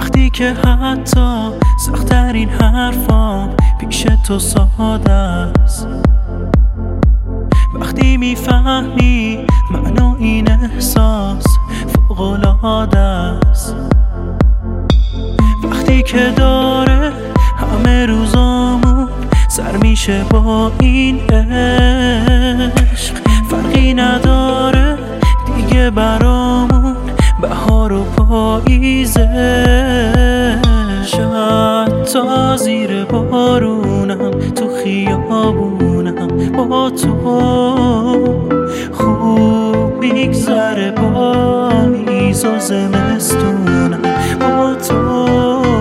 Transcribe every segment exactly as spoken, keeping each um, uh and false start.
وقتی که حتی سخت‌ترین حرفام پیش تو ساده است، وقتی میفهمی منو این احساس فوق‌العاده است، وقتی که داره همه روزامون سر میشه با این عشق، فرقی نداره دیگه برامون بهار و پاییزه. حتی زیر بارونم تو خیابونم با تو خوب میگذره، پاییز و زمستونم با تو.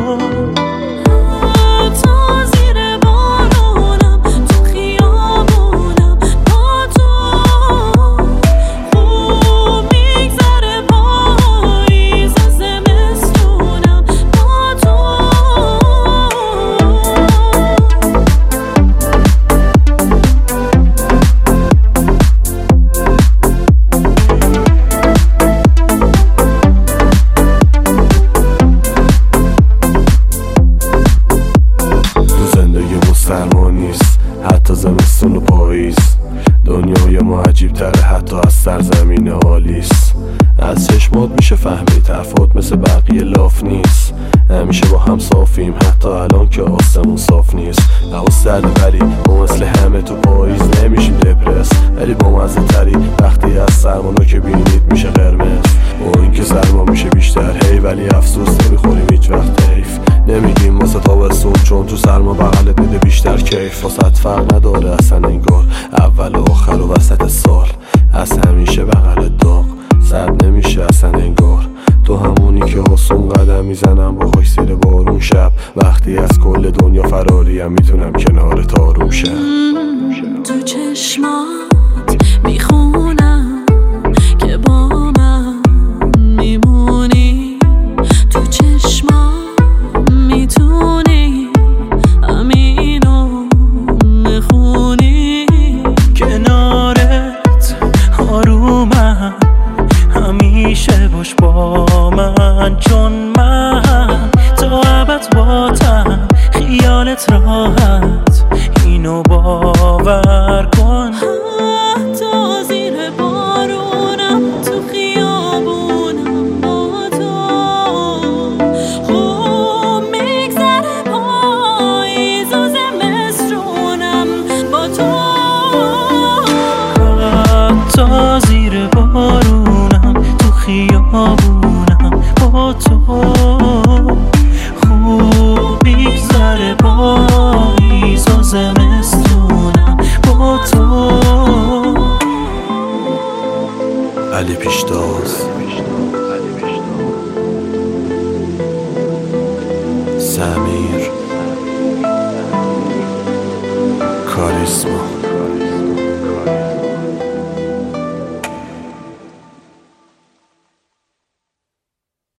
سرما نیست حتی زمستون و پاییز، دنیای ما عجیب تره حتی از سرزمین آلیس. از چشمات میشه فهمید حرفات مثل بقیه لاف نیست، همیشه با هم صافیم حتی الان که آسمون صاف نیست. هوا سرد ولی ما مثل همه تو پاییز نمیشیم دپرس، ولی با مزه تری وقتی از سرمانو که بینید میشه قرمز. با این که سرما میشه بیشتر هی ولی افسوس نمیخوریم هیچ وقت حیف، نمیگیم واسه تابستون چون تو سرما بغلت میده بیشتر کیف. واسه فرق نداره اصلا انگار اول و آخر و وسط سال، از همیشه بغلت داغ سرد نمیشه اصلا انگار. تو همونی که آسون قدم میزنم با خوش زیر بارون شب، وقتی از کل دنیا فراریم میتونم کنار تاروم شم. تو چشمات میخونم که با من میمونی، تو چشمات میتونی همینو بخونی. کنارت آرومم همیشه باش با من، چون من تا ابد باتم خیالت راحت، اینو باور کن. حتی زیر بارونم تو خیابونم با تو خوب میگذره، پاییز و زمستونم با تو. حتی زیر بارونم تو خیابونم با تو خوب میگذره، پاییز و زمستونم با تو. علی پیشتاز، سمیر، کاریسما.